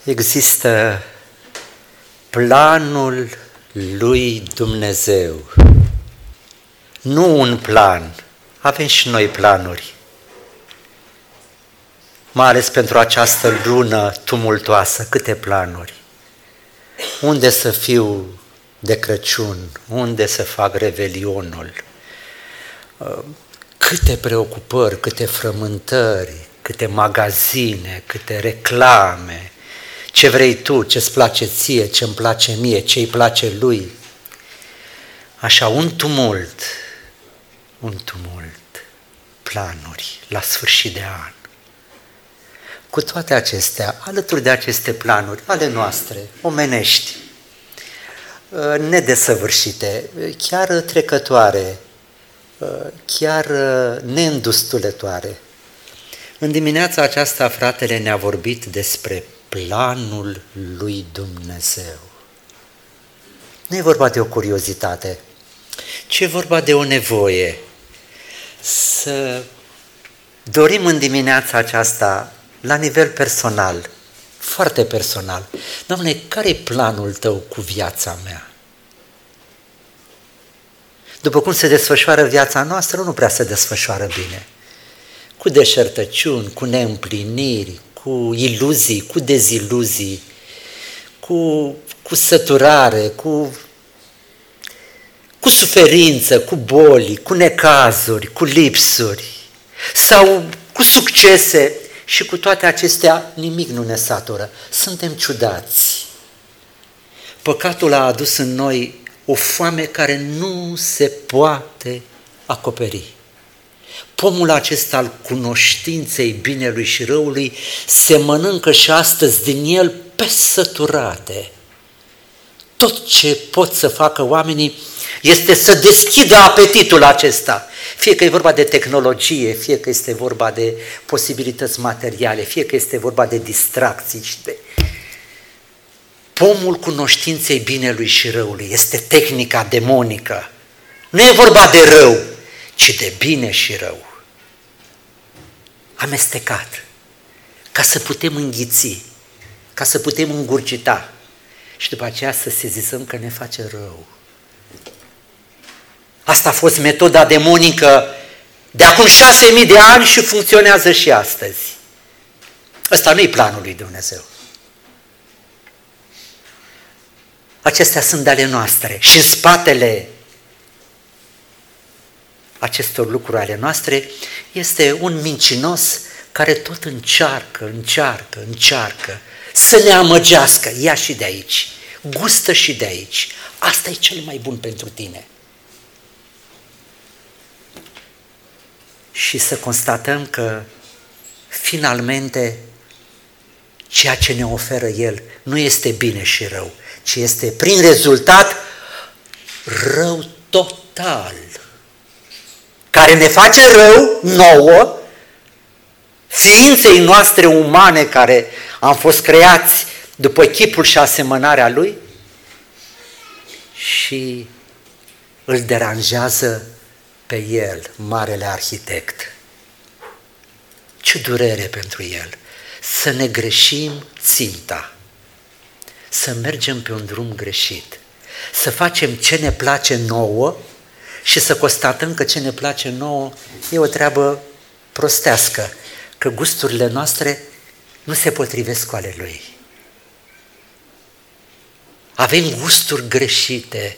Există planul lui Dumnezeu. Nu un plan, avem și noi planuri. Mai ales pentru această lună tumultoasă, câte planuri. Unde să fiu de Crăciun, unde să fac revelionul, câte preocupări, câte frământări, câte magazine, câte reclame, ce vrei tu, ce-ți place ție, ce-mi place mie, ce-i place lui. Așa, un tumult, planuri la sfârșit de an. Cu toate acestea, alături de aceste planuri ale noastre, omenești, nedesăvârșite, chiar trecătoare, chiar neîndustulătoare. În dimineața aceasta, fratele ne-a vorbit despre planul lui Dumnezeu. Nu e vorba de o curiozitate, ci e vorba de o nevoie să dorim în dimineața aceasta, la nivel personal, foarte personal, Doamne, care e planul Tău cu viața mea? După cum se desfășoară viața noastră, nu prea se desfășoară bine. Cu deșertăciuni, cu neîmpliniri, cu iluzii, cu deziluzii, cu săturare, cu suferință, cu boli, cu necazuri, cu lipsuri sau cu succese. Și cu toate acestea nimic nu ne satură. Suntem ciudați. Păcatul a adus în noi o foame care nu se poate acoperi. Pomul acesta al cunoștinței binelui și răului se mănâncă și astăzi din el pe săturate. Tot ce pot să facă oamenii este să deschidă apetitul acesta. Fie că e vorba de tehnologie, fie că este vorba de posibilități materiale, fie că este vorba de distracții și de... Pomul cunoștinței binelui și răului este tehnica demonică. Nu e vorba de rău, ci de bine și rău. Amestecat, ca să putem înghiți, ca să putem îngurgita și după aceea să sezizăm că ne face rău. Asta a fost metoda demonică de acum 6.000 de ani și funcționează și astăzi. Ăsta nu-i planul lui Dumnezeu. Acestea sunt ale noastre și în spatele acestor lucruri ale noastre este un mincinos care tot încearcă să ne amăgească. Ia și de aici, gustă și de aici. Asta e cel mai bun pentru tine. Și să constatăm că finalmente ceea ce ne oferă el nu este bine și rău, ci este prin rezultat rău total, care ne face rău nouă, ființei noastre umane care am fost creați după chipul și asemănarea lui și îl deranjează pe el, marele arhitect. Ce durere pentru el! Să ne greșim ținta, să mergem pe un drum greșit, să facem ce ne place nouă și să constatăm că ce ne place nouă e o treabă prostească, că gusturile noastre nu se potrivesc cu ale lui. Avem gusturi greșite.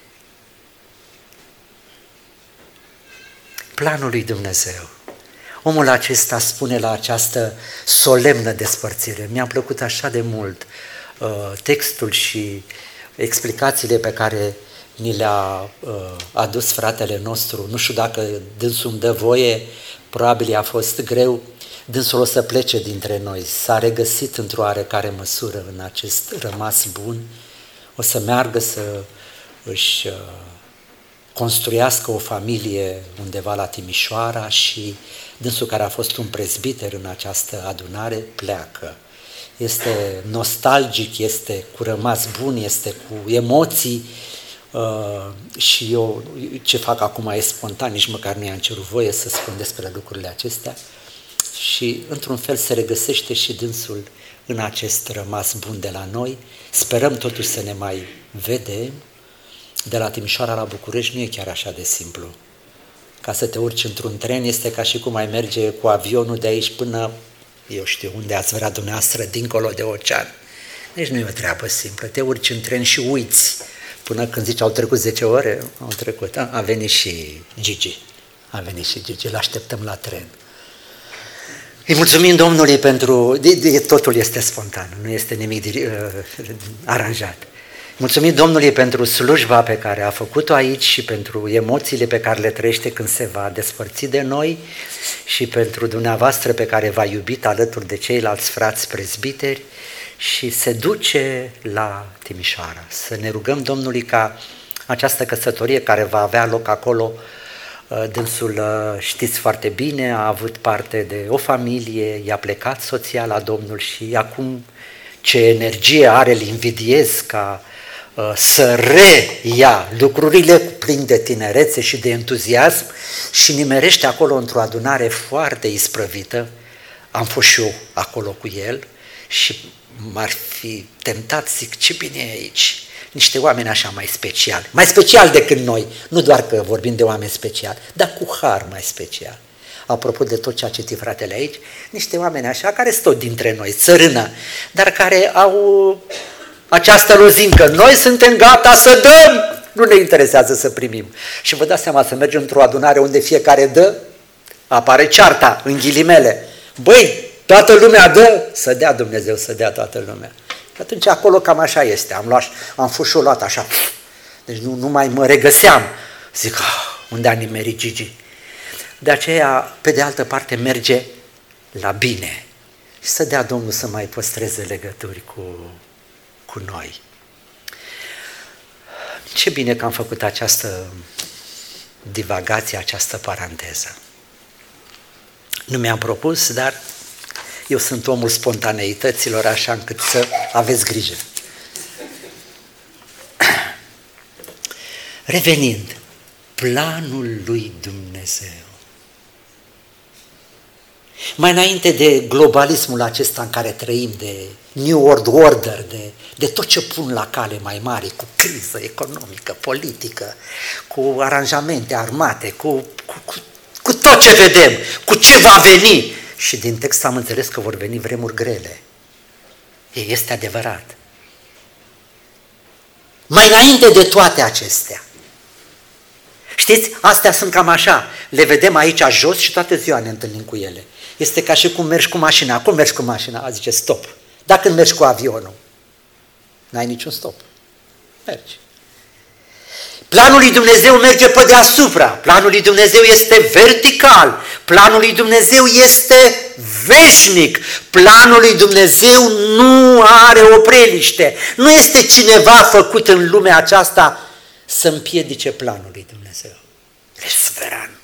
Planul lui Dumnezeu. Omul acesta spune la această solemnă despărțire. Mi-a plăcut așa de mult textul și explicațiile pe care ni le-a adus fratele nostru. Nu știu dacă dânsul îmi dă voie, probabil i-a fost greu. Dânsul o să plece dintre noi, s-a regăsit într-o oarecare măsură în acest rămas bun, o să meargă să își construiască o familie undeva la Timișoara și dânsul, care a fost un prezbiter în această adunare, pleacă. Este nostalgic, este cu rămas bun, este cu emoții și eu ce fac acum e spontan, nici măcar nu i-am cerut voie să spun despre lucrurile acestea și într-un fel se regăsește și dânsul în acest rămas bun de la noi. Sperăm totuși să ne mai vedem. De la Timișoara la București nu e chiar așa de simplu. Ca să te urci într-un tren este ca și cum ai merge cu avionul de aici până, eu știu, unde ați vrea dumneavoastră, dincolo de ocean. Deci nu e o treabă simplă. Te urci în tren și uiți. Până când zici, au trecut 10 ore, au trecut. A venit și Gigi. Îl așteptăm la tren. Îi mulțumim Domnului pentru... Totul este spontan, nu este nimic aranjat. Mulțumim Domnului pentru slujba pe care a făcut-o aici și pentru emoțiile pe care le trăiește când se va despărți de noi și pentru dumneavoastră pe care v-a iubit alături de ceilalți frați prezbiteri și se duce la Timișoara. Să ne rugăm Domnului ca această căsătorie care va avea loc acolo, dânsul știți foarte bine, a avut parte de o familie, i-a plecat soția la Domnul și acum ce energie are, îl invidiez ca să reia lucrurile plin de tinerețe și de entuziasm și nimerește acolo într-o adunare foarte isprăvită. Am fost și eu acolo cu el și m-ar fi tentat, zic, ce bine e aici. Niște oameni așa mai special decât noi, nu doar că vorbim de oameni speciali, dar cu har mai special. Apropo de tot ce a citit fratele aici, niște oameni așa care sunt tot dintre noi, țărână, dar care au această lozincă. Noi suntem gata să dăm, nu ne interesează să primim. Și vă dați seama, să mergem într-o adunare unde fiecare dă, apare cearta, în ghilimele. Băi, toată lumea dă, să dea Dumnezeu, să dea toată lumea. Și atunci acolo cam așa este, am fost și-o luat așa, deci nu mai mă regăseam. Zic, unde a nimerit Gigi? De aceea, pe de altă parte, merge la bine și să dea Domnul să mai păstreze legături cu noi. Ce bine că am făcut această divagație, această paranteză. Nu mi-am propus, dar eu sunt omul spontaneităților, așa încât să aveți grijă. Revenind, planul lui Dumnezeu. Mai înainte de globalismul acesta în care trăim, de New World Order, de tot ce pun la cale mai mari, cu criză economică, politică, cu aranjamente armate, cu tot ce vedem, cu ce va veni. Și din text am înțeles că vor veni vremuri grele. Este adevărat. Mai înainte de toate acestea, știți, astea sunt cam așa, le vedem aici jos și toată ziua ne întâlnim cu ele. Este ca și cum mergi cu mașina. Cum mergi cu mașina? Zice stop. Dacă mergi cu avionul, n-ai niciun stop. Mergi. Planul lui Dumnezeu merge pe deasupra. Planul lui Dumnezeu este vertical. Planul lui Dumnezeu este veșnic. Planul lui Dumnezeu nu are opreliște. Nu este cineva făcut în lumea aceasta să împiedice planul lui Dumnezeu. E suveran.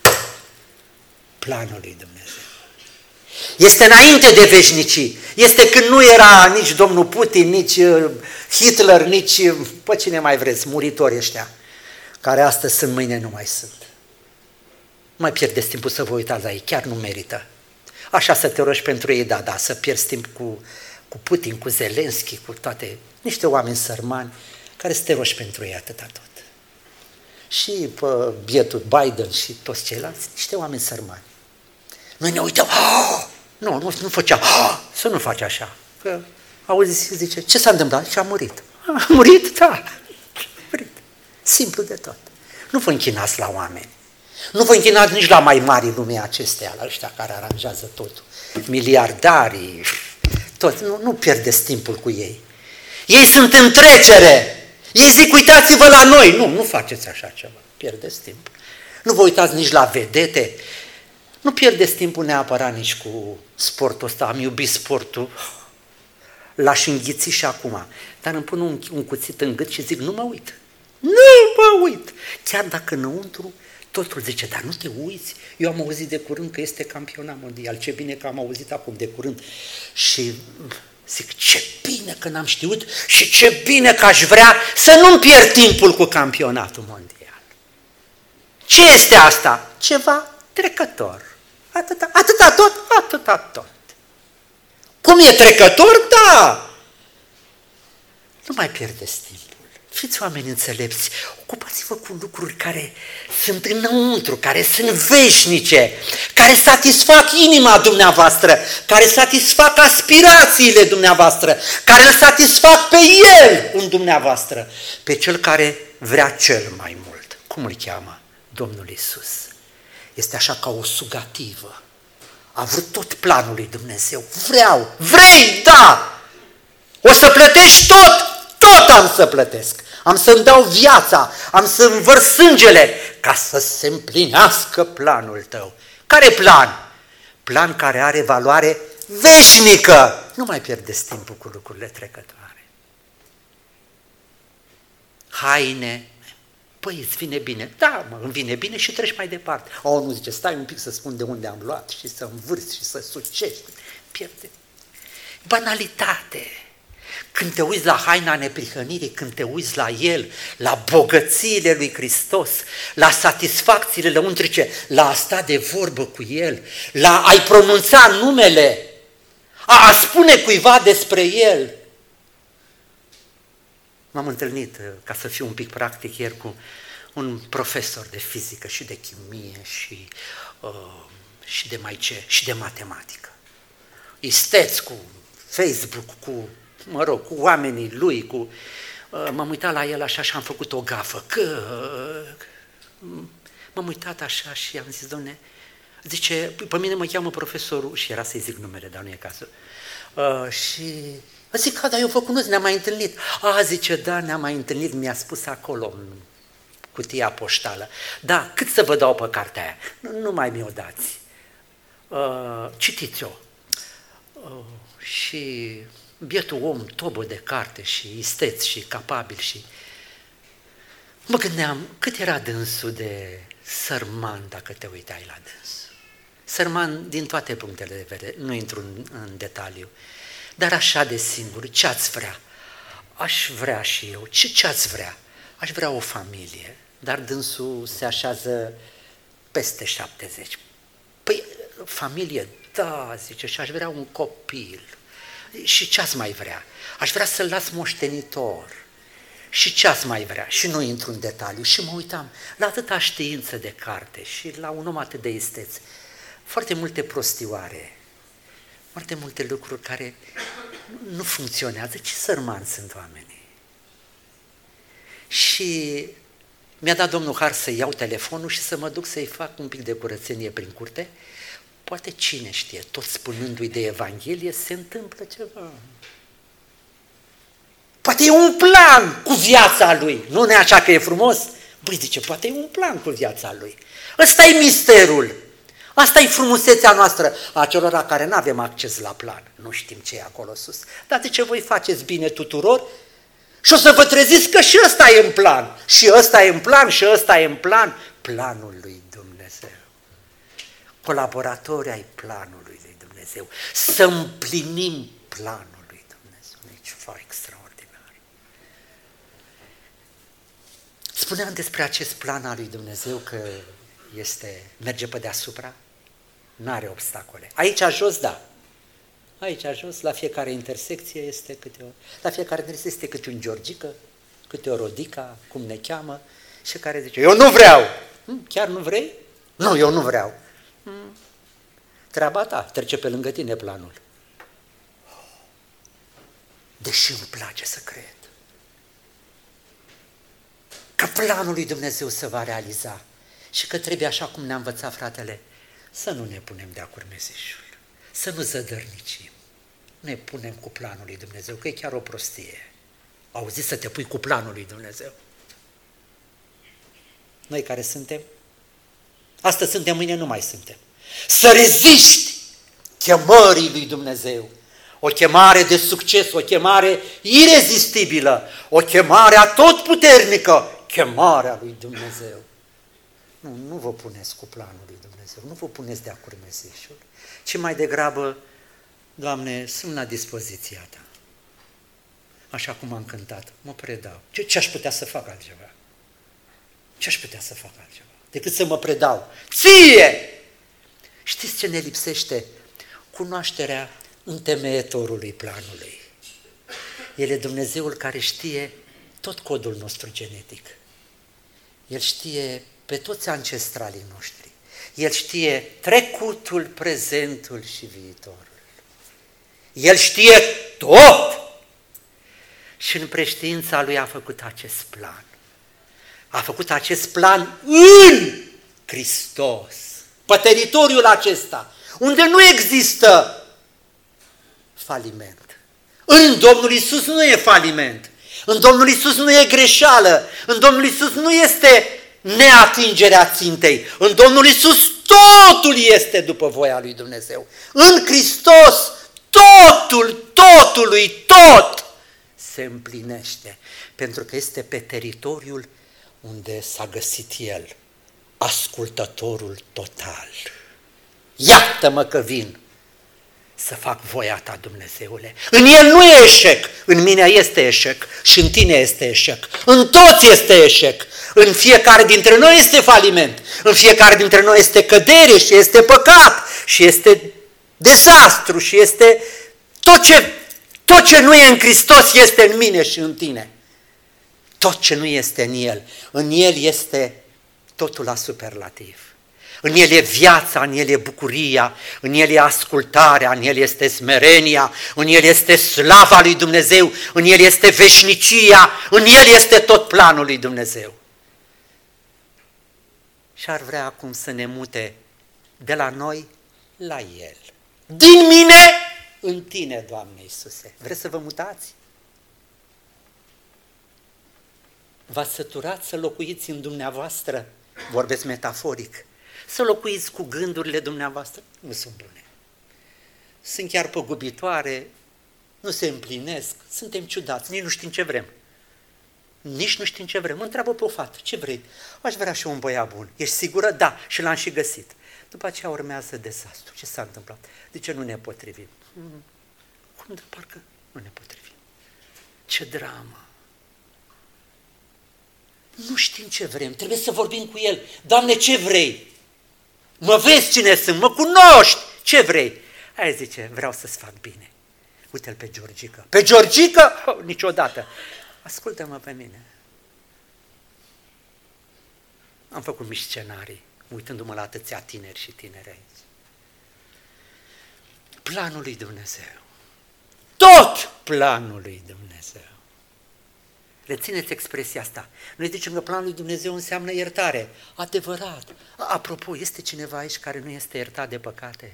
Planul lui Dumnezeu. Este înainte de veșnicii. Este când nu era nici domnul Putin, nici Hitler, nici, pe cine mai vreți, muritori ăștia, care astăzi sunt, mâine nu mai sunt. Nu mai pierdeți timpul să vă uitați la ei, chiar nu merită. Așa să te rogi pentru ei, da, să pierzi timp cu Putin, cu Zelenski, cu toate, niște oameni sărmani, care să te rogi pentru ei atâta tot. Și pe bietul Biden și toți ceilalți, niște oameni sărmani. Noi ne uităm, nu făcea, să nu faci așa. Că auzi, zice, ce s-a întâmplat? Și a murit. A murit? Da, a murit. Simplu de tot. Nu vă închinați la oameni. Nu vă închinați nici la mai mari lumea acesteia, la ăștia care aranjează totul. Miliardarii, toți. Nu pierdeți timpul cu ei. Ei sunt în trecere. Ei zic, uitați-vă la noi. Nu faceți așa ceva. Pierdeți timp. Nu vă uitați nici la vedete. Nu pierdeți timpul neapărat nici cu sportul ăsta. Am iubit sportul. L-aș înghiți și acum. Dar îmi pun un cuțit în gât și zic, nu mă uit. Nu mă uit. Chiar dacă înăuntru totul zice, dar nu te uiți? Eu am auzit de curând că este campionat mondial. Ce bine că am auzit acum de curând. Și zic, ce bine că n-am știut și ce bine că aș vrea să nu-mi pierd timpul cu campionatul mondial. Ce este asta? Ceva trecător. Atâta tot. Cum e trecător? Da! Nu mai pierdeți timpul. Fiți oameni înțelepți, ocupați-vă cu lucruri care sunt înăuntru, care sunt veșnice, care satisfac inima dumneavoastră, care satisfac aspirațiile dumneavoastră, care îl satisfac pe El în dumneavoastră, pe Cel care vrea cel mai mult. Cum îl cheamă? Domnul Iisus. Este așa ca o sugativă. A vrut tot planul lui Dumnezeu. Vreau, vrei, da! O să plătești tot am să plătesc. Am să-mi dau viața, am să-mi vărs sângele ca să se împlinească planul tău. Care plan? Plan care are valoare veșnică. Nu mai pierdeți timpul cu lucrurile trecătoare. Haine. Păi, îți vine bine. Da, îmi vine bine și treci mai departe. Nu zice, stai un pic să spun de unde am luat și să învârți și să sucești. Pierde. Banalitate. Când te uiți la haina neprihănirii, când te uiți la El, la bogățiile lui Hristos, la satisfacțiile lăuntrice, la a sta de vorbă cu El, la a-i pronunța numele, a spune cuiva despre El. M-am întâlnit, ca să fiu un pic practic, ieri cu un profesor de fizică și de chimie și de mai ce, și de matematică. Isteț cu Facebook, cu oamenii lui, m-am uitat la el așa și am făcut o gafă, m-am uitat așa și am zis, Doamne, zice, pe mine mă cheamă profesorul, și era să-i zic numele, dar nu e cazul, și zic, dar eu vă cunosc, ne-am mai întâlnit. Zice, da, ne-am mai întâlnit, mi-a spus acolo, în cutia poștală. Da, cât să vă dau pe cartea aia? Nu mai mi-o dați. Citiți-o. Și bietul om, tobă de carte și isteț și capabil și... Mă gândeam, cât era dânsul de sărman dacă te uitai la dânsul. Sărman din toate punctele de vedere, nu intru în detaliu, dar așa de singur, ce-ați vrea? Aș vrea și eu, ce-ați vrea? Aș vrea o familie, dar dânsul se așează peste 70. Păi, familie, da, zice, și aș vrea un copil. Și ce-ați mai vrea? Aș vrea să-l las moștenitor. Și ce-ați mai vrea? Și nu intru în detaliu. Și mă uitam la atâta știință de carte și la un om atât de isteț. Foarte multe prostioare, foarte multe lucruri care nu funcționează. Ce sărmani sunt oamenii. Și mi-a dat Domnul har să iau telefonul și să mă duc să-i fac un pic de curățenie prin curte. Poate cine știe, tot spunându-i de Evanghelie, se întâmplă ceva. Poate e un plan cu viața lui, nu ne așa că e frumos? Băi, zice, poate e un plan cu viața lui. Ăsta e misterul, asta e frumusețea noastră, a celor care nu avem acces la plan, nu știm ce e acolo sus. Dar de ce voi faceți bine tuturor? Și o să vă treziți că și ăsta e în plan, și ăsta e în plan, și ăsta e în plan, planul lui Dumnezeu. Colaboratori ai planului lui Dumnezeu, să împlinim planul lui Dumnezeu. E ceva extraordinar. Spuneam despre acest plan al lui Dumnezeu că merge pe deasupra, n-are obstacole. Aici jos, da. Aici jos, la fiecare intersecție este la fiecare intersecție este câte un Georgică, câte o Rodica, cum ne cheamă, și care zice, eu nu vreau. Chiar nu vrei? Nu, eu nu vreau. Treaba ta, trece pe lângă tine planul. Deși îmi place să cred că planul lui Dumnezeu se va realiza și că trebuie, așa cum ne-a învățat fratele, să nu ne punem de-a curmezișul, să nu zădărnicim, ne punem cu planul lui Dumnezeu, că e chiar o prostie. Auzi, să te pui cu planul lui Dumnezeu. Noi care suntem? Astăzi suntem, mâine nu mai suntem. Să reziști chemării lui Dumnezeu, o chemare de succes, o chemare irezistibilă, o chemare atotputernică, chemarea lui Dumnezeu. Nu vă puneți cu planul lui Dumnezeu, nu vă puneți de-a curmezișul, ci mai degrabă, Doamne, sunt la dispoziția Ta. Așa cum am cântat, mă predau. Ce aș putea să fac altceva? Ce aș putea să fac altceva? Decât să mă predau Ție! Știți ce ne lipsește? Cunoașterea întemeietorului planului. El e Dumnezeul care știe tot codul nostru genetic. El știe pe toți ancestralii noștri. El știe trecutul, prezentul și viitorul. El știe tot! Și în preștiința lui a făcut acest plan. A făcut acest plan în Hristos, pe teritoriul acesta, unde nu există faliment. În Domnul Iisus nu e faliment, în Domnul Iisus nu e greșeală, în Domnul Iisus nu este neatingerea țintei, în Domnul Iisus totul este după voia lui Dumnezeu. În Hristos totului tot se împlinește, pentru că este pe teritoriul unde s-a găsit El, ascultătorul total. Iată-mă că vin să fac voia ta, Dumnezeule. În El nu e eșec, în mine este eșec și în tine este eșec. În toți este eșec. În fiecare dintre noi este faliment. În fiecare dintre noi este cădere și este păcat și este dezastru și este tot ce nu e în Hristos este în mine și în tine. Tot ce nu este în El. În El este totul la superlativ. În El e viața, în El e bucuria, în El e ascultarea, în El este smerenia, în El este slava lui Dumnezeu, în El este veșnicia, în El este tot planul lui Dumnezeu. Și ar vrea acum să ne mute de la noi la El. Din mine în tine, Doamne Iisuse. Vreți să vă mutați? V-ați săturat să locuiți în dumneavoastră? Vorbesc metaforic. Să locuiți cu gândurile dumneavoastră? Nu sunt bune. Sunt chiar păgubitoare, nu se împlinesc, suntem ciudați, nici nu știm ce vrem. Nici nu știm ce vrem. Mă întreabă pe o fată, ce vrei? Aș vrea și un băiat bun. Ești sigură? Da, și l-am și găsit. După aceea urmează dezastru. Ce s-a întâmplat? De ce nu ne potrivim? Cum de parcă nu ne potrivim? Ce dramă! Nu știm ce vrem, trebuie să vorbim cu El. Doamne, ce vrei? Mă vezi cine sunt, mă cunoști, ce vrei? Aia zice, vreau să-ți fac bine. Uite-l pe Georgica. Pe Georgica? Oh, niciodată. Ascultă-mă pe mine. Am făcut mici scenarii, uitându-mă la atâția tineri și tinere aici. Planul lui Dumnezeu. Tot planul lui Dumnezeu. Rețineți expresia asta. Noi zicem că planul lui Dumnezeu înseamnă iertare. Adevărat. Apropo, este cineva aici care nu este iertat de păcate?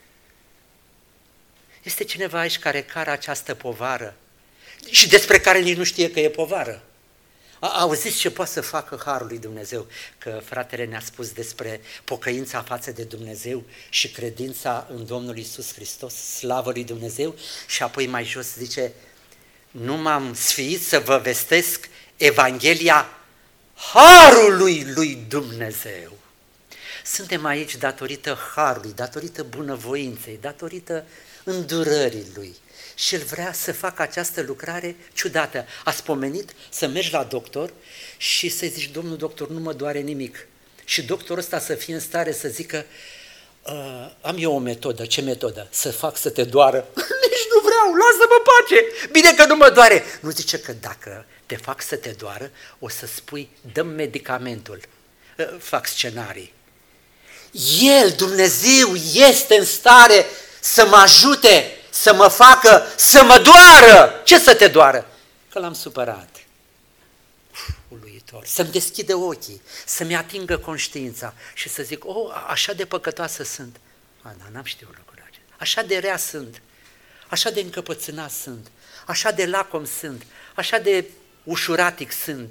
Este cineva aici care cară această povară și despre care nici nu știe că e povară? Auziți ce poate să facă harul lui Dumnezeu? Că fratele ne-a spus despre pocăința față de Dumnezeu și credința în Domnul Iisus Hristos, slavă lui Dumnezeu, și apoi mai jos zice: nu m-am sfiit să vă vestesc Evanghelia harului lui Dumnezeu. Suntem aici datorită harului, datorită bunăvoinței, datorită îndurării lui. Și El vrea să facă această lucrare ciudată. Ați pomenit să mergi la doctor și să-i zici: domnul doctor, nu mă doare nimic. Și doctorul ăsta să fie în stare să zică: am eu o metodă. Ce metodă? Să fac să te doară? Nici nu vreau, lasă-mă pace, bine că nu mă doare. Nu zice că dacă te fac să te doară, o să spui: dă-mi medicamentul. Fac scenarii. El, Dumnezeu, este în stare să mă ajute, să mă facă să mă doară. Ce să te doară? Că l-am supărat. Uluitor. Să-mi deschidă ochii, să-mi atingă conștiința și să zic: așa de păcătoasă sunt. Dar n-am știut lucrul acesta. Așa de rea sunt, așa de încăpățânat sunt, așa de lacom sunt, așa de ușuratic sunt.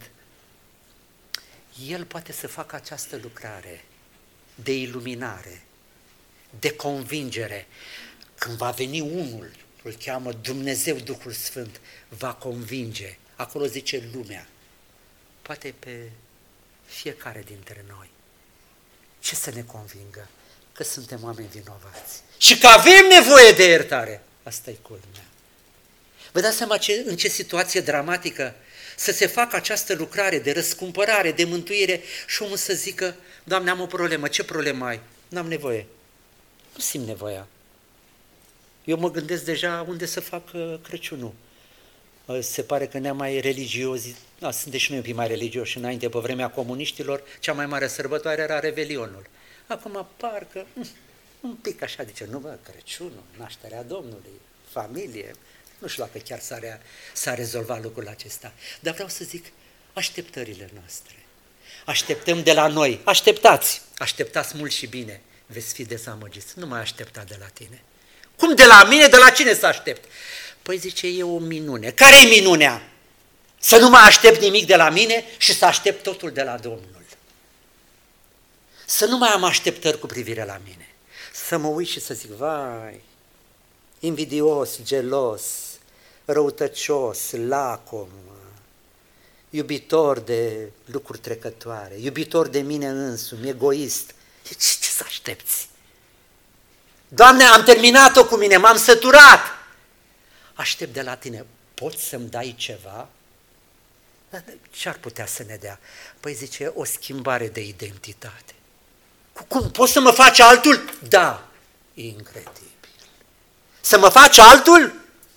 El poate să facă această lucrare de iluminare, de convingere. Când va veni unul, îl cheamă Dumnezeu Duhul Sfânt, va convinge. Acolo zice lumea, poate pe fiecare dintre noi. Ce să ne convingă? Că suntem oameni vinovați și că avem nevoie de iertare. Asta e culmea. Vă dați seama în ce situație dramatică să se facă această lucrare de răscumpărare, de mântuire și omul să zică: Doamne, am o problemă. Ce problemă ai? N-am nevoie. Nu simt nevoia. Eu mă gândesc deja unde să fac Crăciunul. Se pare că ne-am mai religiozi, suntem și noi un pic mai religioși. Înainte, pe vremea comuniștilor, cea mai mare sărbătoare era Revelionul. Acum parcă un pic așa, zice, nu bă, Crăciunul, nașterea Domnului, familie. Nu știu dacă chiar s-a rezolvat lucrul acesta. Dar vreau să zic, așteptările noastre. Așteptăm de la noi, așteptați mult și bine, veți fi dezamăgiți, nu mai aștepta de la tine. Cum de la mine, de la cine să aștept? Păi zice, e o minune. Care-i minunea? Să nu mai aștept nimic de la mine și să aștept totul de la Domnul. Să nu mai am așteptări cu privire la mine. Să mă uit și să zic, vai, invidios, gelos, răutăcios, lacom, iubitor de lucruri trecătoare, iubitor de mine însumi, egoist. Ce să aștepți? Doamne, am terminat-o cu mine, m-am săturat. Aștept de la tine, poți să-mi dai ceva? Ce-ar putea să ne dea? Păi zice, o schimbare de identitate. Cum? Poți să mă faci altul? Da, incredibil. Să mă faci altul?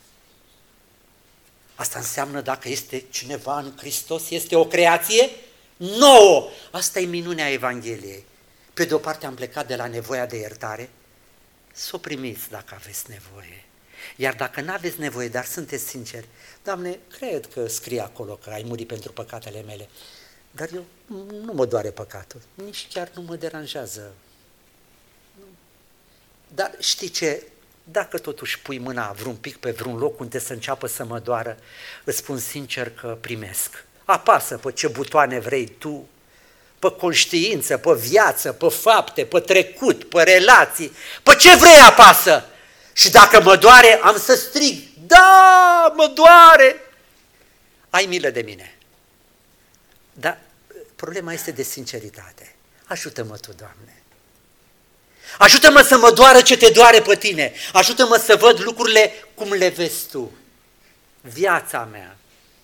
Asta înseamnă dacă este cineva în Hristos, este o creație nouă. Asta e minunea Evangheliei. Pe de o parte am plecat de la nevoia de iertare, să o primiți dacă aveți nevoie. Iar dacă nu aveți nevoie, dar sunteți sinceri, Doamne, cred că scrie acolo că ai murit pentru păcatele mele, dar eu nu mă doare păcatul, nici chiar nu mă deranjează. Dar știi ce? Dacă totuși pui mâna vreun pic pe vreun loc unde să înceapă să mă doară, îți spun sincer că primesc. Apasă pe ce butoane vrei tu, pe conștiință, pe viață, pe fapte, pe trecut, pe relații, pe ce vrei apasă. Și dacă mă doare, am să strig, da, mă doare, ai milă de mine. Dar problema este de sinceritate. Ajută-mă tu, Doamne. Ajută-mă să mă doară ce te doare pe tine. Ajută-mă să văd lucrurile cum le vezi tu. Viața mea,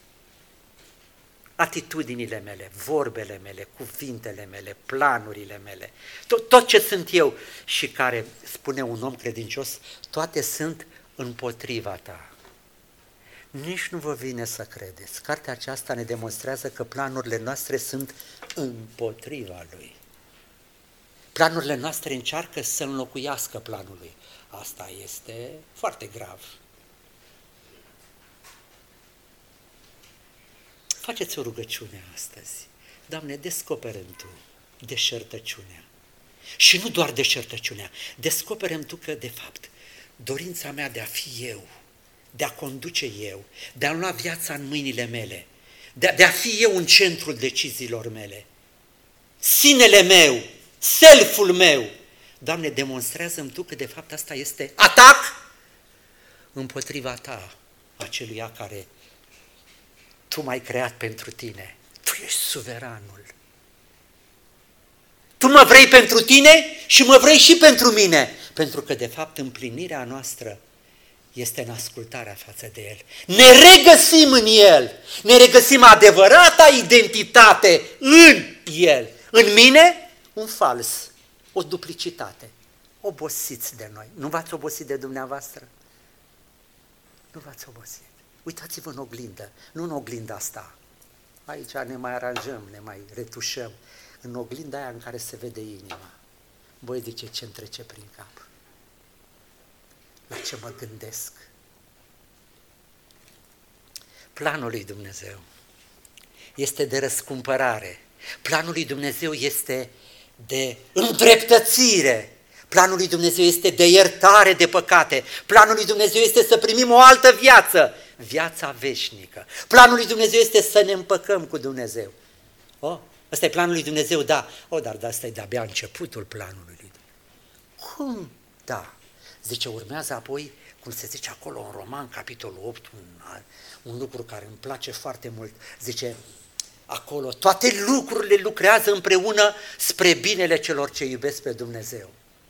atitudinile mele, vorbele mele, cuvintele mele, planurile mele, tot ce sunt eu și care, spune un om credincios, toate sunt împotriva ta. Nici nu vă vine să credeți. Cartea aceasta ne demonstrează că planurile noastre sunt împotriva lui. Planurile noastre încearcă să înlocuiască planul lui. Asta este foarte grav. Faceți o rugăciune astăzi. Doamne, descoperă-mi Tu deșertăciunea. Și nu doar deșertăciunea, descoperă-mi Tu că, de fapt, dorința mea de a fi eu, de a conduce eu, de a lua viața în mâinile mele, de a fi eu în centrul deciziilor mele, sinele meu, self-ul meu. Doamne, demonstrează-mi Tu că, de fapt, asta este atac împotriva Ta, aceluia care Tu m-ai creat pentru Tine. Tu ești suveranul. Tu mă vrei pentru Tine și mă vrei și pentru mine. Pentru că, de fapt, împlinirea noastră este în ascultarea față de El. Ne regăsim în El. Ne regăsim adevărata identitate în El. În mine, un fals, o duplicitate. Obosiți de noi. Nu v-ați obosit de dumneavoastră? Nu v-ați obosit. Uitați-vă în oglindă, nu în oglinda asta. Aici ne mai aranjăm, ne mai retușăm. În oglinda aia în care se vede inima. Voi zice ce-mi trece prin cap. La ce mă gândesc. Planul lui Dumnezeu este de răscumpărare. Planul lui Dumnezeu este de îndreptățire. Planul lui Dumnezeu este de iertare de păcate. Planul lui Dumnezeu este să primim o altă viață, viața veșnică. Planul lui Dumnezeu este să ne împăcăm cu Dumnezeu. Ăsta e planul lui Dumnezeu, da. Dar asta e de-abia începutul planului lui. Cum? Da. Zice, urmează apoi, cum se zice acolo în Roman, capitolul 8, un lucru care îmi place foarte mult. Zice, acolo, toate lucrurile lucrează împreună spre binele celor ce iubesc pe Dumnezeu.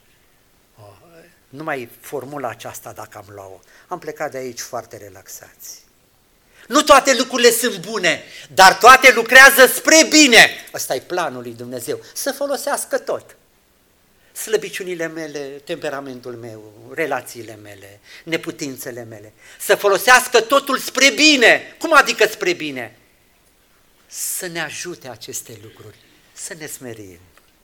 Numai formula aceasta dacă am luat-o. Am plecat de aici foarte relaxați. Nu toate lucrurile sunt bune, dar toate lucrează spre bine. Ăsta e planul lui Dumnezeu, să folosească tot. slăbiciunile mele, temperamentul meu, relațiile mele, neputințele mele, să folosească totul spre bine. Cum adică spre bine? Să ne ajute aceste lucruri, să ne smerim.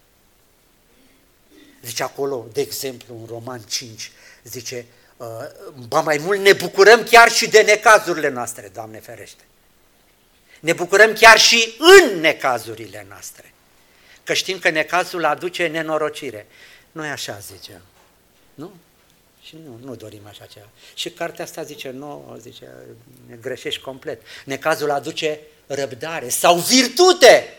Zice acolo, de exemplu, în Roman 5, zice, ba mai mult ne bucurăm chiar și de necazurile noastre, Doamne ferește. Ne bucurăm chiar și în necazurile noastre, că știm că necazul aduce nenorocire. Noi așa zicem, nu? Și nu dorim așa ceva. Și cartea asta zice, nu, zice, ne greșești complet. Necazul aduce răbdare sau virtute.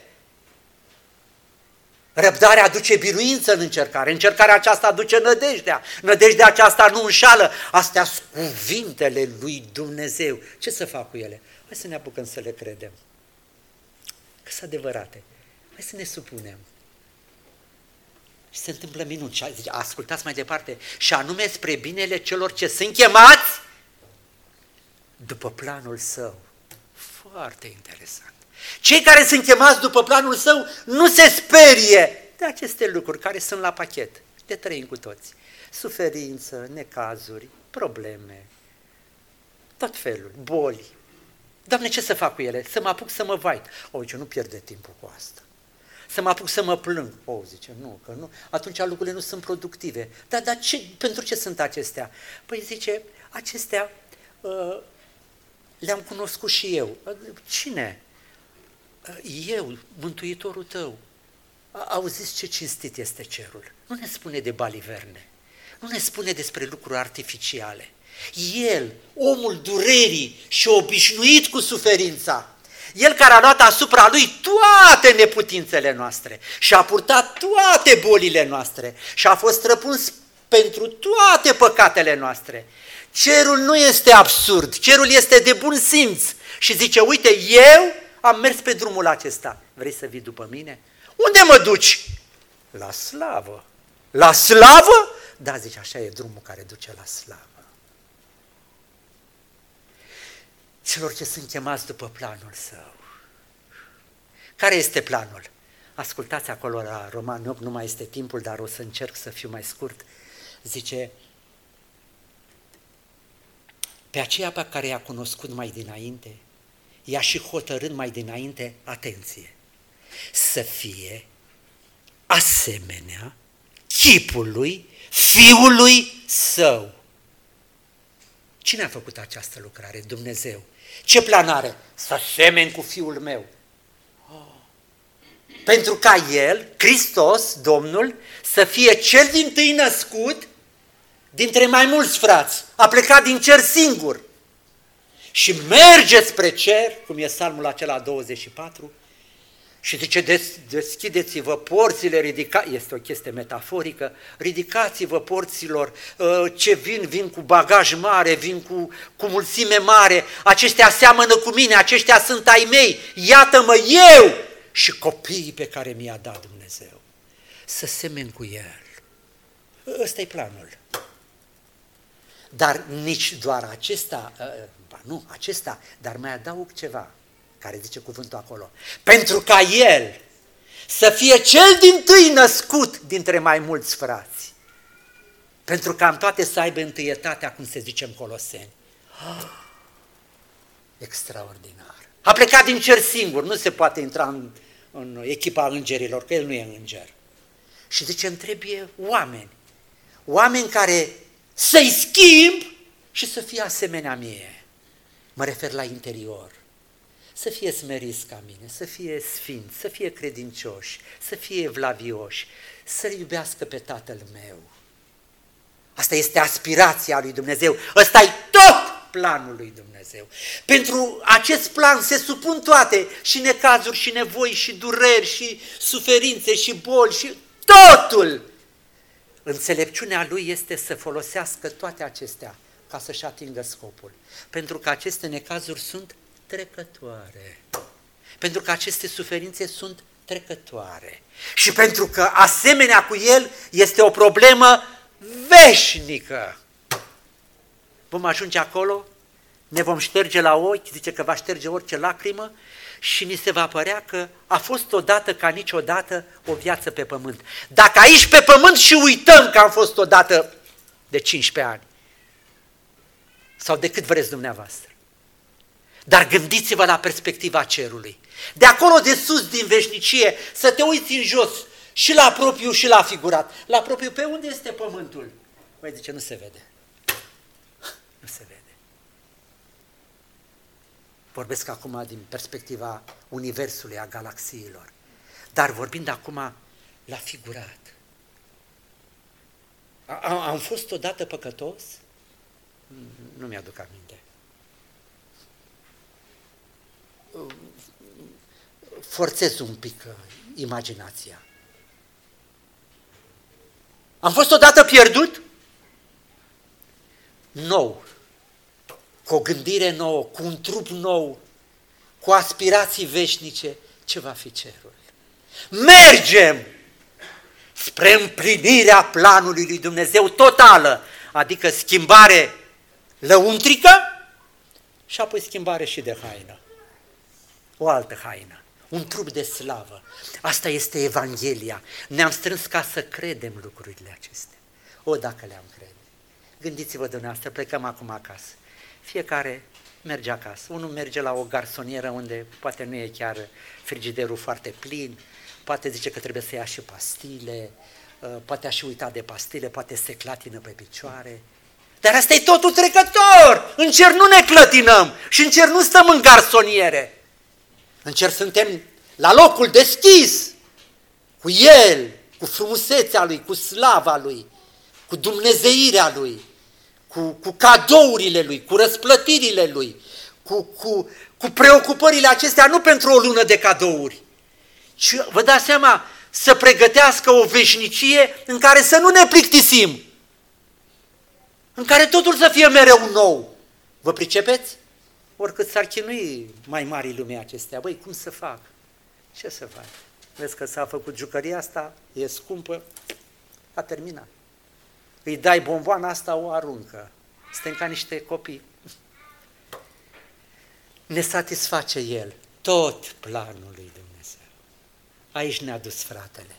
Răbdarea aduce biruință în încercare, încercarea aceasta aduce nădejdea, nădejdea aceasta nu înșală. Astea sunt cuvintele lui Dumnezeu. Ce să fac cu ele? Hai să ne apucăm să le credem, că sunt adevărate. Hai să ne supunem. Și se întâmplă minuni. Și zice, ascultați mai departe, și anume spre binele celor ce sunt chemați după planul său. Foarte interesant. Cei care sunt chemați după planul său nu se sperie de aceste lucruri care sunt la pachet. Le trăim cu toți. Suferință, necazuri, probleme, tot felul, boli. Doamne, ce să fac cu ele? Să mă apuc să mă vait. O, zice, nu pierde timpul cu asta. Să mă apuc să mă plâng. O, zice, nu, că nu. Atunci lucrurile nu sunt productive. Dar pentru ce sunt acestea? Păi zice, acestea le-am cunoscut și eu. Cine? Eu, Mântuitorul tău. Auziți ce cinstit este cerul. Nu ne spune de baliverne. Nu ne spune despre lucruri artificiale. El, omul durerii și obișnuit cu suferința, el care a luat asupra lui toate neputințele noastre și a purtat toate bolile noastre și a fost răpuns pentru toate păcatele noastre. Cerul nu este absurd, cerul este de bun simț și zice, uite, eu am mers pe drumul acesta. Vrei să vii după mine? Unde mă duci? La slavă. La slavă? Da, zice, așa e drumul care duce la slavă. Celor ce sunt chemați după planul său. Care este planul? Ascultați acolo la Roman 8, nu mai este timpul, dar o să încerc să fiu mai scurt. Zice, pe aceea pe care i-a cunoscut mai dinainte, i-a și hotărât mai dinainte, atenție, să fie asemenea chipului Fiului Său. Cine a făcut această lucrare? Dumnezeu. Ce plan are? Să semeni cu Fiul meu. Pentru ca El, Hristos, Domnul, să fie cel dintâi născut dintre mai mulți frați. A plecat din cer singur. Și merge spre cer, cum e psalmul acela 24, și zice, deschideți-vă porțile, este o chestie metaforică, ridicați-vă porților, ce vin cu bagaj mare, vin cu mulțime mare, aceștia seamănă cu mine, aceștia sunt ai mei, iată-mă eu și copiii pe care mi-a dat Dumnezeu, să semeni cu El. Ăsta e planul. Dar nici doar acesta, nu acesta, dar mai adaug ceva, care zice cuvântul acolo, pentru ca El să fie cel dintâi născut dintre mai mulți frați, pentru ca în toate să aibă întâietatea, cum se zice în Coloseni. Extraordinar. A plecat din cer singur, nu se poate intra în echipa îngerilor, că El nu e înger. Și zice, îmi trebuie oameni care să-i schimb și să fie asemenea mie. Mă refer la interior. Să fie smeriți ca mine, să fie sfinți, să fie credincioși, să fie evlavioși, să-L iubească pe Tatăl meu. Asta este aspirația lui Dumnezeu, ăsta e tot planul lui Dumnezeu. Pentru acest plan se supun toate, și necazuri, și nevoi, și dureri, și suferințe, și boli, și totul. Înțelepciunea lui este să folosească toate acestea ca să-și atingă scopul. Pentru că aceste necazuri sunt trecătoare. Pentru că aceste suferințe sunt trecătoare. Și pentru că asemenea cu El este o problemă veșnică. Vom ajunge acolo ne vom șterge la ochi, zice că va șterge orice lacrimă și ni se va părea că a fost odată ca niciodată o viață pe pământ. Dacă aici pe pământ și uităm că am fost odată de 15 ani sau de cât vreți dumneavoastră. Dar gândiți-vă la perspectiva cerului. De acolo de sus, din veșnicie, să te uiți în jos și la propriu și la figurat. La propriu, pe unde este pământul? Păi zice, nu se vede. Nu se vede. Vorbesc acum din perspectiva universului, a galaxiilor. Dar vorbind acum la figurat. Am fost odată păcătos? Nu mi-aduc aminte. Forțez un pic imaginația. Am fost odată pierdut? Nou. Cu o gândire nouă, cu un trup nou, cu aspirații veșnice, ce va fi cerul? Mergem spre împlinirea planului lui Dumnezeu totală, adică schimbare lăuntrică și apoi schimbare și de haină. O altă haină, un trup de slavă. Asta este Evanghelia. Ne-am strâns ca să credem lucrurile acestea. O, dacă le-am crede. Gândiți-vă dumneavoastră, plecăm acum acasă. Fiecare merge acasă. Unul merge la o garsonieră unde poate nu e chiar frigiderul foarte plin, poate zice că trebuie să ia și pastile, poate a și uitat de pastile, poate se clatină pe picioare. Dar asta e totul trecător! În cer nu ne clătinăm și în cer nu stăm în garsoniere. În cer suntem la locul deschis, cu El, cu frumusețea Lui, cu slava Lui, cu dumnezeirea Lui, cu cadourile Lui, cu răsplătirile Lui, cu preocupările acestea, nu pentru o lună de cadouri, ci, vă dați seama, să pregătească o veșnicie în care să nu ne plictisim, în care totul să fie mereu nou. Vă pricepeți? Oricât s-ar chinui mai mari lumea acestea, băi, cum să fac? Ce să fac? Vezi că s-a făcut jucăria asta, e scumpă, a terminat. Îi dai bomboana asta, o aruncă. Suntem ca niște copii. Ne satisface El, tot planul lui Dumnezeu. Aici ne-a dus fratele.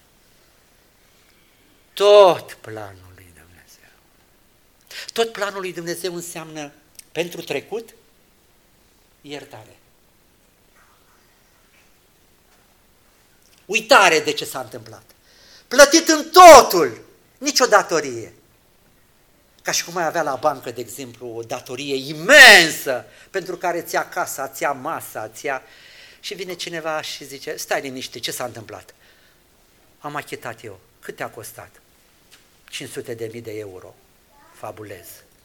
Tot planul lui Dumnezeu. Tot planul lui Dumnezeu înseamnă pentru trecut iertare. Uitare de ce s-a întâmplat. Plătit în totul, nicio datorie. Ca și cum ai avea la bancă, de exemplu, o datorie imensă pentru care ți-a casa, ți-a masa, ți-a... Și vine cineva și zice, stai liniște, ce s-a întâmplat? Am achitat eu. Cât te-a costat? 500.000 de euro. Fabulez.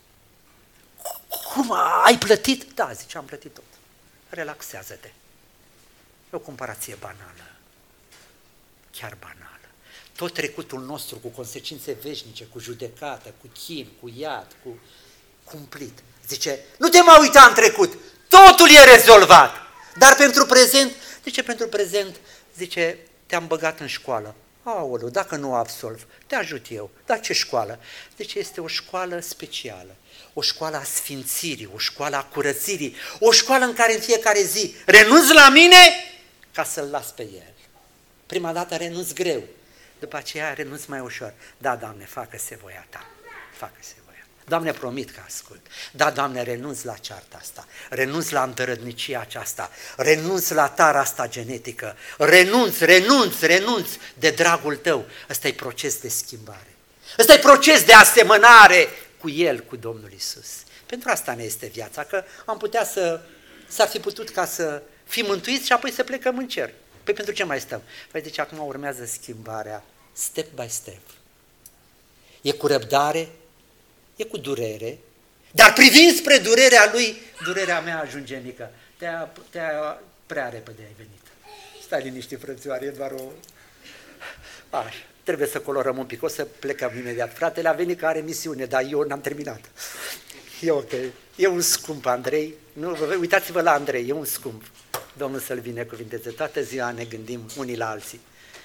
Cum, ai plătit? Da, zice, am plătit tot. Relaxează-te. E o comparație banală. Chiar banală. Tot trecutul nostru cu consecințe veșnice, cu judecată, cu chin, cu iad, cu cumplit. Zice, nu te mai uita în trecut, totul e rezolvat. Dar pentru prezent, zice, pentru prezent, zice, te-am băgat în școală. Aoleu, dacă nu o absolv, te ajut eu. Dar ce școală? Zice, este o școală specială, o școală a sfințirii, o școală a curățirii, o școală în care în fiecare zi renunț la mine ca să-L las pe El. Prima dată renunț greu, după aceea renunț mai ușor. Da, Doamne, facă-se voia Ta, facă-se voia Ta. Doamne, promit că ascult. Da, Doamne, renunț la cearta asta, renunț la îndărădnicia aceasta, renunț la tara asta genetică, renunț de dragul Tău. Ăsta e proces de schimbare. Ăsta e proces de asemănare cu El, cu Domnul Iisus. Pentru asta ne este viața, că am putea s-ar fi putut ca să fim mântuiți și apoi să plecăm în cer. Păi pentru ce mai stăm? Păi deci acum urmează schimbarea step by step. E cu răbdare, e cu durere, dar privind spre durerea Lui, durerea mea ajunge mică. Prea repede ai venit. Stai liniștit, frățioare, e doar o... Trebuie să colorăm un pic, o să plecăm imediat. Fratele a venit că are misiune, dar eu n-am terminat. E ok. E un scump, Andrei. Nu, uitați-vă la Andrei, e un scump. Domnul să-l binecuvinteze. Toată ziua ne gândim unii la alții.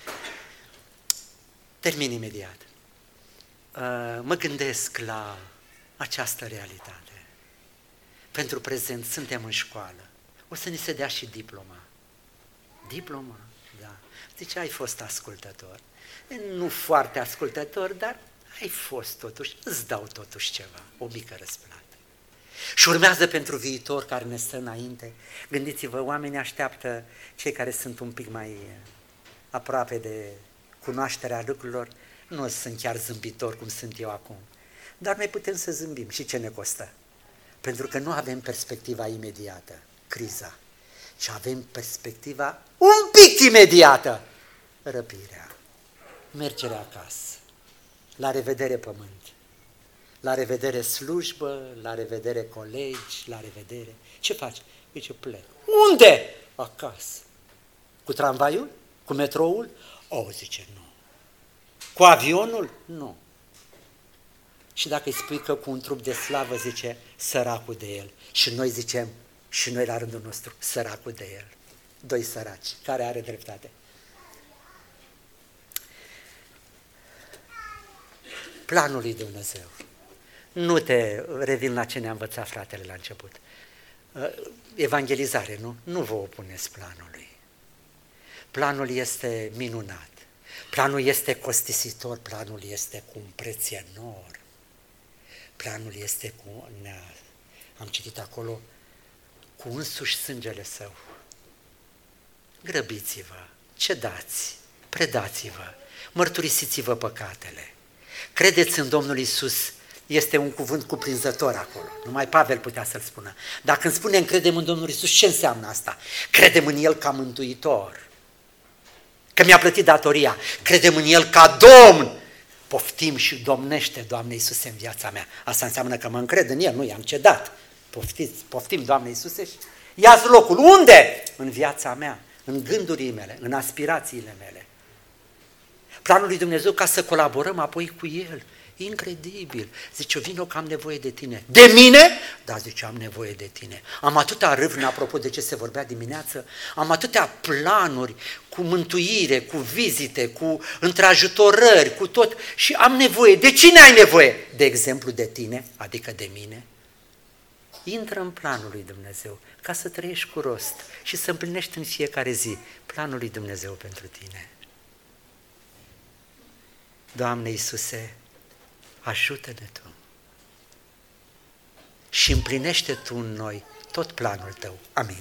Termin imediat. Mă gândesc la această realitate. Pentru prezent suntem în școală. O să ni se dea și diploma. Diploma, da. Zice, ai fost ascultător. Nu foarte ascultător, dar ai fost totuși, îți dau totuși ceva, o mică răsplată. Și urmează pentru viitor care ne stă înainte. Gândiți-vă, oamenii așteaptă, cei care sunt un pic mai aproape de cunoașterea lucrurilor, nu sunt chiar zâmbitori cum sunt eu acum. Dar noi putem să zâmbim. Și ce ne costă? Pentru că nu avem perspectiva imediată, criza, ci avem perspectiva un pic imediată, răpirea, mergerea acasă, la revedere pământ, la revedere slujbă, la revedere colegi, la revedere. Ce faci? Zice, plec. Unde? Acasă. Cu tramvaiul? Cu metroul? Zice, nu. Cu avionul? Nu. Și dacă îi spui că cu un trup de slavă, zice, săracul de el. Și noi zicem, și noi la rândul nostru, săracul de el. Doi săraci. Care are dreptate? Planul lui Dumnezeu. Nu te revin la ce ne-a învățat fratele la început. Evangelizare, nu? Nu vă opuneți planului. Planul este minunat. Planul este costisitor, planul este cu un preț enorm. Planul este cu, am citit acolo, cu însuși sângele său. Grăbiți-vă, cedați, predați-vă, mărturisiți-vă păcatele. Credeți în Domnul Iisus, este un cuvânt cuprinzător acolo. Numai Pavel putea să-l spună. Dacă îmi spunem credem în Domnul Iisus, ce înseamnă asta? Credem în El ca mântuitor, că mi-a plătit datoria. Credem în El ca Domn. Poftim și domnește, Doamne Iisuse, în viața mea. Asta înseamnă că mă încred în El, nu i-am cedat. Poftim, Doamne Iisuse, și ia-ți locul. Unde? În viața mea, în gândurile mele, în aspirațiile mele. Planul lui Dumnezeu ca să colaborăm apoi cu El. Incredibil. Zice, vino că am nevoie de tine. De mine? Da, zice, am nevoie de tine. Am atâtea râvne, apropo de ce se vorbea dimineață, am atâtea planuri cu mântuire, cu vizite, cu întrajutorări, cu tot. Și am nevoie. De cine ai nevoie? De exemplu, de tine, adică de mine. Intră în planul lui Dumnezeu ca să trăiești cu rost și să împlinești în fiecare zi planul lui Dumnezeu pentru tine. Doamne Iisuse, ajută-ne Tu și împlinește Tu în noi tot planul Tău. Amin.